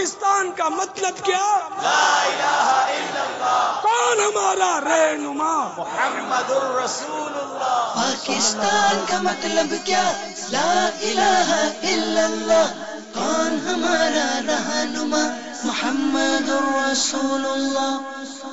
پاکستان کا مطلب کیا؟ لا الہ الا اللہ۔ کون ہمارا رہنما؟ محمد الرسول اللہ۔ پاکستان کا مطلب کیا؟ لا الہ الا اللہ۔ کون ہمارا رہنما؟ محمد الرسول اللہ۔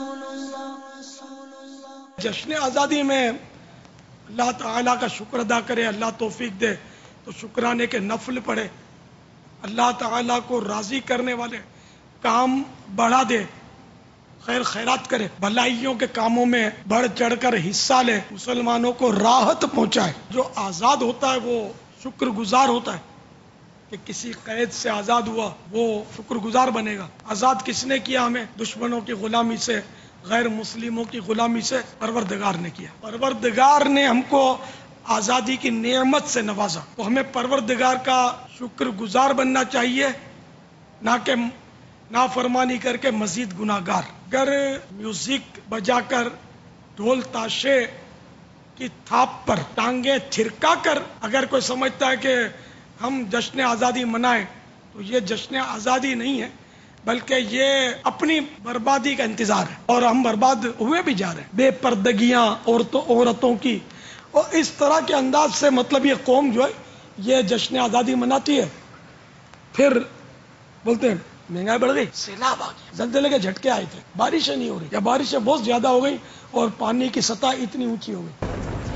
جشن آزادی میں اللہ تعالیٰ کا شکر ادا کرے، اللہ توفیق دے تو شکرانے کے نفل پڑھے، اللہ تعالیٰ کو راضی کرنے والے کام بڑھا دے، خیر خیرات کرے، بھلائیوں کے کاموں میں بڑھ چڑھ کر حصہ لے، مسلمانوں کو راحت پہنچائے۔ جو آزاد ہوتا ہے وہ شکر گزار ہوتا ہے کہ کسی قید سے آزاد ہوا وہ شکر گزار بنے گا۔ آزاد کس نے کیا ہمیں؟ دشمنوں کی غلامی سے، غیر مسلموں کی غلامی سے پروردگار نے کیا۔ پروردگار نے ہم کو آزادی کی نعمت سے نوازا، تو ہمیں پروردگار کا شکر گزار بننا چاہیے، نہ کہ نافرمانی کر کے مزید گناہگار۔ اگر میوزک بجا کر، ڈھول تاشے کی تھاپ پر ٹانگیں تھرکا کر اگر کوئی سمجھتا ہے کہ ہم جشن آزادی منائیں تو یہ جشن آزادی نہیں ہے، بلکہ یہ اپنی بربادی کا انتظار ہے، اور ہم برباد ہوئے بھی جا رہے ہیں۔ بے پردگیاں عورتوں کی، اور اس طرح کے انداز سے مطلب یہ قوم جو ہے یہ جشن آزادی مناتی ہے، پھر بولتے ہیں مہنگائی بڑھ گئی، سیلاب آ گیا، زلزلے کے جھٹکے آئے تھے، بارشیں نہیں ہو رہی، یا بارشیں بہت زیادہ ہو گئی اور پانی کی سطح اتنی اونچی ہو گئی۔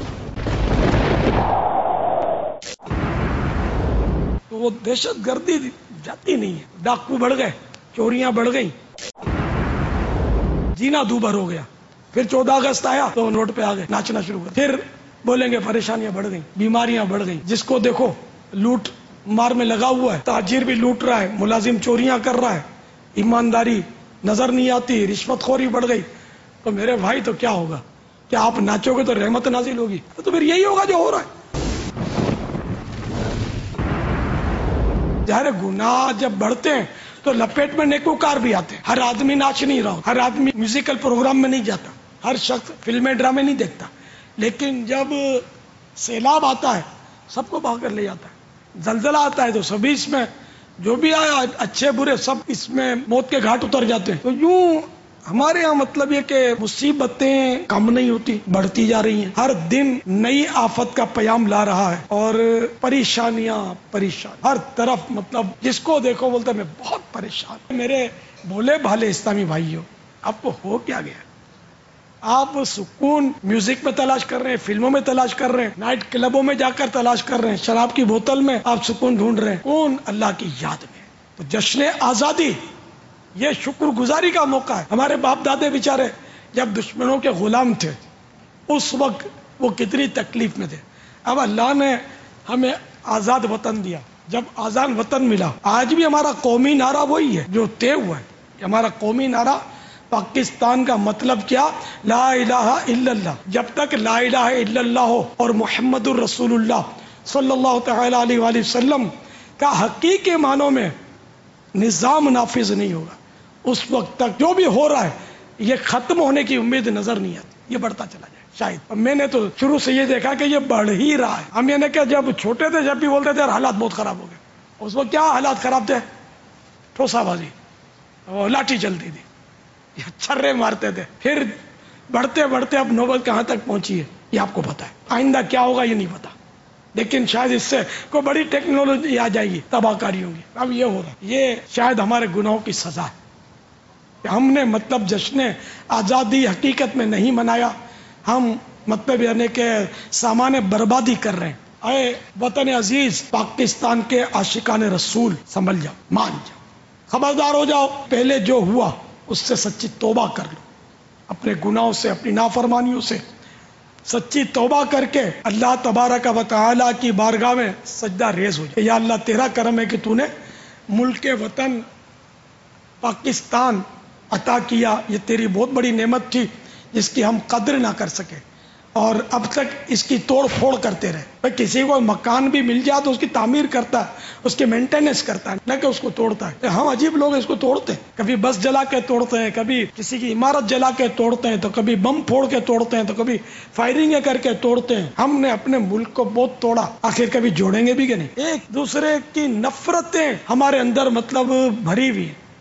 تو وہ دہشت گردی جاتی نہیں ہے، ڈاکو بڑھ گئے، چوریاں بڑھ گئی، جینا دوبھر ہو گیا۔ پھر 14 اگست آیا تو روڈ پہ آ گئے، ناچنا شروع کر، پھر بولیں گے پریشانیاں بڑھ گئیں، بیماریاں بڑھ گئیں، جس کو دیکھو لوٹ مار میں لگا ہوا ہے، تاجر بھی لوٹ رہا ہے، ملازم چوریاں کر رہا ہے، ایمانداری نظر نہیں آتی، رشوت خوری بڑھ گئی۔ تو میرے بھائی تو کیا ہوگا؟ کیا آپ ناچو گے تو رحمت نازل ہوگی؟ تو پھر یہی ہوگا جو ہو رہا ہے۔ ظاہر گناہ جب بڑھتے ہیں تو لپیٹ میں نیکوکار بھی آتے ہیں۔ ہر آدمی ناچ نہیں رہا، ہر آدمی میوزیکل پروگرام میں نہیں جاتا، ہر شخص فلمیں ڈرامے نہیں دیکھتا، لیکن جب سیلاب آتا ہے سب کو بہا کر لے جاتا ہے، زلزلہ آتا ہے تو سبھی اس میں جو بھی آیا اچھے برے سب اس میں موت کے گھاٹ اتر جاتے ہیں۔ تو یوں ہمارے یہاں مطلب یہ کہ مصیبتیں کم نہیں ہوتی، بڑھتی جا رہی ہیں، ہر دن نئی آفت کا پیام لا رہا ہے، اور پریشان ہر طرف، مطلب جس کو دیکھو بولتا ہے میں بہت پریشان۔ میرے بھولے بھالے اسلامی بھائیوں، آپ کو ہو کیا گیا؟ آپ سکون میوزک میں تلاش کر رہے ہیں، فلموں میں تلاش کر رہے ہیں، نائٹ کلبوں میں جا کر تلاش کر رہے ہیں، شراب کی بوتل میں آپ سکون ڈھونڈ رہے ہیں، کون اللہ کی یاد میں۔ تو جشن آزادی یہ شکر گزاری کا موقع ہے۔ ہمارے باپ دادے بیچارے جب دشمنوں کے غلام تھے اس وقت وہ کتنی تکلیف میں تھے، اب اللہ نے ہمیں آزاد وطن دیا، جب آزاد وطن ملا، آج بھی ہمارا قومی نعرہ وہی ہے جو طے ہوا ہے کہ ہمارا قومی نعرہ پاکستان کا مطلب کیا؟ لا الہ الا اللہ۔ جب تک لا الہ الا اللہ ہو اور محمد الرسول اللہ صلی اللہ تعالی علیہ وآلہ وسلم کا حقیقی معنوں میں نظام نافذ نہیں ہوگا، اس وقت تک جو بھی ہو رہا ہے یہ ختم ہونے کی امید نظر نہیں آتی، یہ بڑھتا چلا جائے شاید۔ میں نے تو شروع سے یہ دیکھا کہ یہ بڑھ ہی رہا ہے۔ ہم یہ نے کہ جب چھوٹے تھے جب بھی بولتے تھے حالات بہت خراب ہو گئے، اس وقت کیا حالات خراب تھے؟ ٹھوسا بازی، لاٹھی چلتی تھی، چھرے مارتے تھے، پھر بڑھتے بڑھتے اب نوبت کہاں تک پہنچی ہے یہ آپ کو پتا ہے، آئندہ کیا ہوگا یہ نہیں پتا، لیکن شاید اس سے کوئی بڑی ٹیکنالوجی آ جائے گی، تباہ کاری ہوگی۔ اب یہ ہو رہا ہے، یہ شاید ہمارے گناہوں کی سزا ہے کہ ہم نے مطلب جشن آزادی حقیقت میں نہیں منایا، ہم مطلب یعنی کہ سامان بربادی کر رہے ہیں۔ اے وطن عزیز، پاکستان کے عاشقان رسول، سنبھل جاؤ، مان جاؤ، خبردار ہو جاؤ، پہلے جو ہوا اس سے سچی توبہ کر لو، اپنے گناہوں سے، اپنی نافرمانیوں سے سچی توبہ کر کے اللہ تبارک و تعالی کی بارگاہ میں سجدہ ریز ہو جائے۔ یا اللہ تیرا کرم ہے کہ تو نے ملک وطن پاکستان عطا کیا، یہ تیری بہت بڑی نعمت تھی جس کی ہم قدر نہ کر سکے، اور اب تک اس کی توڑ پھوڑ کرتے رہے۔ بھائی کسی کو مکان بھی مل جائے تو اس کی تعمیر کرتا ہے، اس کی مینٹیننس کرتا ہے، نہ کہ اس کو توڑتا ہے۔ ہم عجیب لوگ اس کو توڑتے ہیں، کبھی بس جلا کے توڑتے ہیں، کبھی کسی کی عمارت جلا کے توڑتے ہیں، تو کبھی بم پھوڑ کے توڑتے ہیں، تو کبھی فائرنگیں کر کے توڑتے ہیں۔ ہم نے اپنے ملک کو بہت توڑا، آخر کبھی جوڑیں گے بھی کہ نہیں؟ ایک دوسرے کی نفرتیں ہمارے اندر مطلب بھری ہوئی ہیں،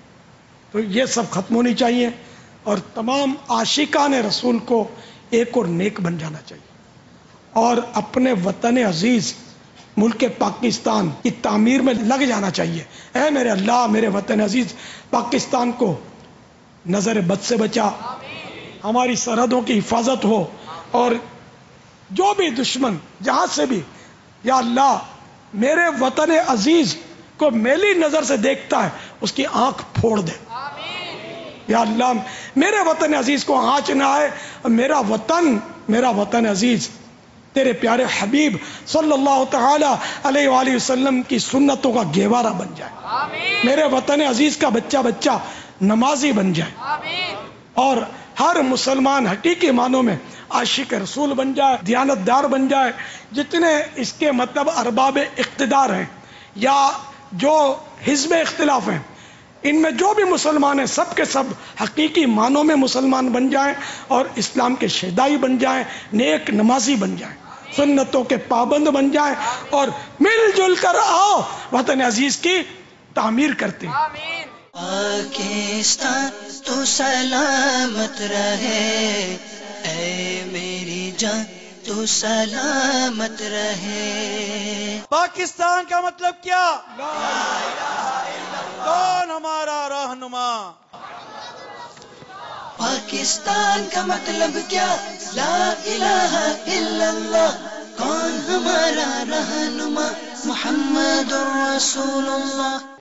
تو یہ سب ختم ہونی چاہیے، اور تمام عاشقان رسول کو ایک اور نیک بن جانا چاہیے، اور اپنے وطن عزیز ملک پاکستان کی تعمیر میں لگ جانا چاہیے۔ اے میرے اللہ، میرے وطن عزیز پاکستان کو نظر بد سے بچا، ہماری سرحدوں کی حفاظت ہو، اور جو بھی دشمن جہاں سے بھی، یا اللہ میرے وطن عزیز کو میلی نظر سے دیکھتا ہے اس کی آنکھ پھوڑ دے۔ یا اللہ میرے وطن عزیز کو آنچ نہ آئے، اور میرا وطن عزیز تیرے پیارے حبیب صلی اللہ تعالی علیہ وآلہ وسلم کی سنتوں کا گہوارہ بن جائے، میرے وطن عزیز کا بچہ نمازی بن جائے، اور ہر مسلمان حقیقی معنوں میں عاشق رسول بن جائے، دیانت دار بن جائے۔ جتنے اس کے مطلب ارباب اقتدار ہیں یا جو حزب اختلاف ہیں، ان میں جو بھی مسلمان ہیں سب کے سب حقیقی معنوں میں مسلمان بن جائیں، اور اسلام کے شیدائی بن جائیں، نیک نمازی بن جائیں، سنتوں کے پابند بن جائیں، اور مل جل کر آؤ وطن عزیز کی تعمیر کرتے ہیں۔ پاکستان تو سلامت رہے، اے میری جان تو سلامت رہے۔ پاکستان کا مطلب کیا؟ کون ہمارا رہنما؟ پاکستان کا مطلب کیا؟ لا الہ الا اللہ۔ کون ہمارا رہنما؟ محمد رسول اللہ۔